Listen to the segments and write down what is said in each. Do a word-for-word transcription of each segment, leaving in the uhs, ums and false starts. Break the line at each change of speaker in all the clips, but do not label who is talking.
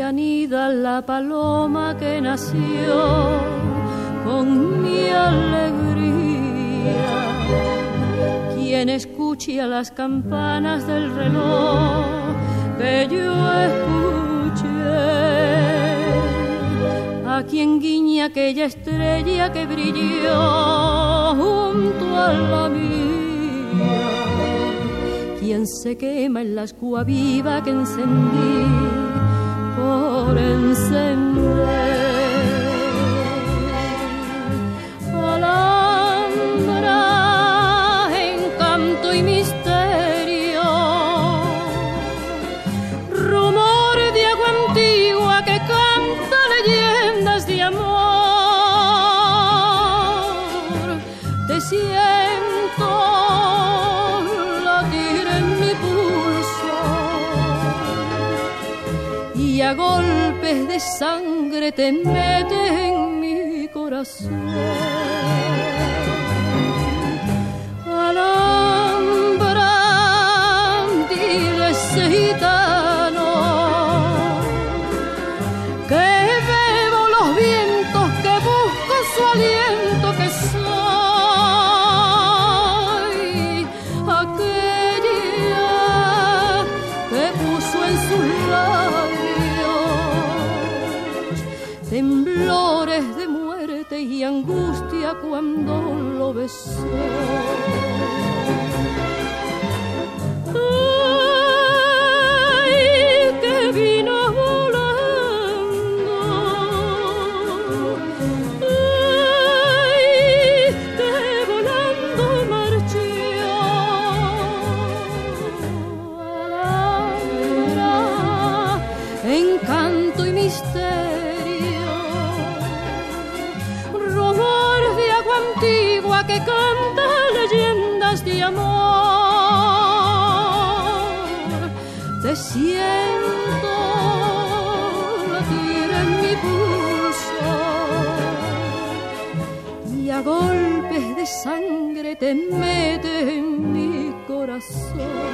anida la paloma que nació con mi alegría. Quien escuche a las campanas del reloj que yo escuché, a quien guiña aquella estrella que brilló junto a la mía, quien se quema en la escua viva que encendí por encender. Alhambra, encanto y misterio, rumor de agua antigua que canta leyendas de amor. Te siento latir en mi pulso y a golpes de sangre te mete en mi corazón. Alhambra, dile ese gitano que bebo los vientos, que busco su aliento, que soy aquella que puso en sus labios temblores de muerte y angustia cuando lo besó. Ay, que vino volando, ay, que volando marchó. Alhambra, encanto y misterio, rumor de agua antigua que canta leyendas de amor. Te siento latir en mi pulso y a golpes de sangre te mete en mi corazón.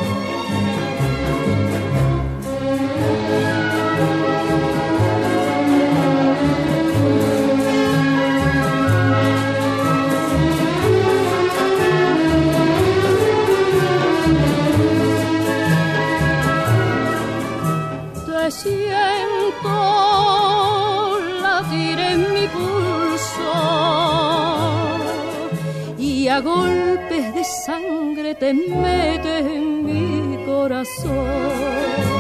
Te siento latir en mi pulso y a golpes de sangre te mete en mi corazón.